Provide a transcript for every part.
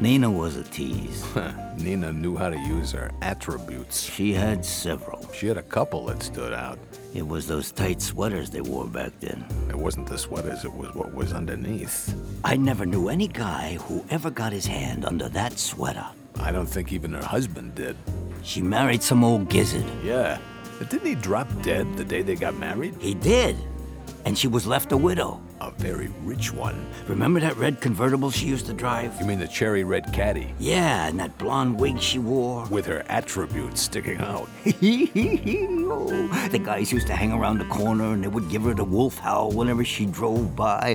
Nina was a tease. Nina knew how to use her attributes. She had several. She had a couple that stood out. It was those tight sweaters they wore back then. It wasn't the sweaters, it was what was underneath. I never knew any guy who ever got his hand under that sweater. I don't think even her husband did. She married some old gizzard. Yeah. But didn't he drop dead the day they got married? He did. And she was left a widow. A very rich one. Remember that red convertible she used to drive? You mean the cherry red caddy? Yeah, and that blonde wig she wore. With her attributes sticking out. Oh, the guys used to hang around the corner and they would give her the wolf howl whenever she drove by.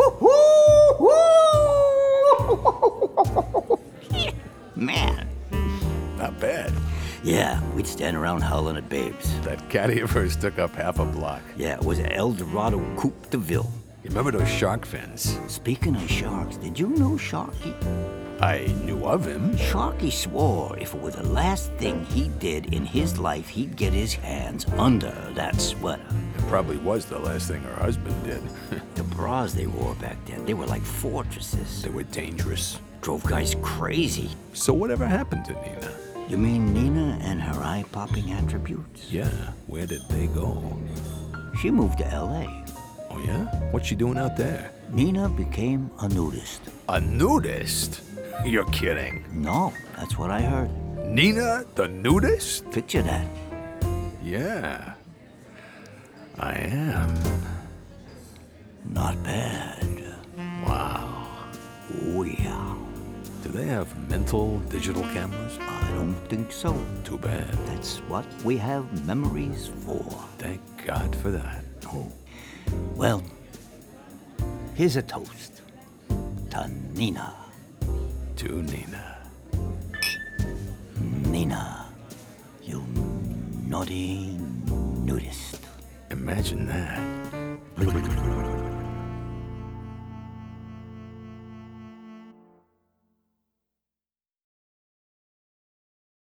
Man. Not bad. Yeah, we'd stand around howling at babes. That caddy of hers took up half a block. Yeah, it was an El Dorado Coupe de Ville. You remember those shark fins? Speaking of sharks, did you know Sharky? I knew of him. Sharky swore if it were the last thing he did in his life, he'd get his hands under that sweater. It probably was the last thing her husband did. The bras they wore back then, they were like fortresses. They were dangerous. Drove guys crazy. So whatever happened to Nina? You mean Nina and her eye-popping attributes? Yeah, where did they go? She moved to L.A. Oh yeah? What's she doing out there? Nina became a nudist. A nudist? You're kidding. No, that's what I heard. Nina the nudist? Picture that. Yeah, I am. Not bad. Wow. Oh, yeah. Do they have mental digital cameras? I don't think so. Too bad. That's what we have memories for. Thank God for that. Oh. Well, here's a toast to Nina. To Nina. Nina, you naughty nudist. Imagine that.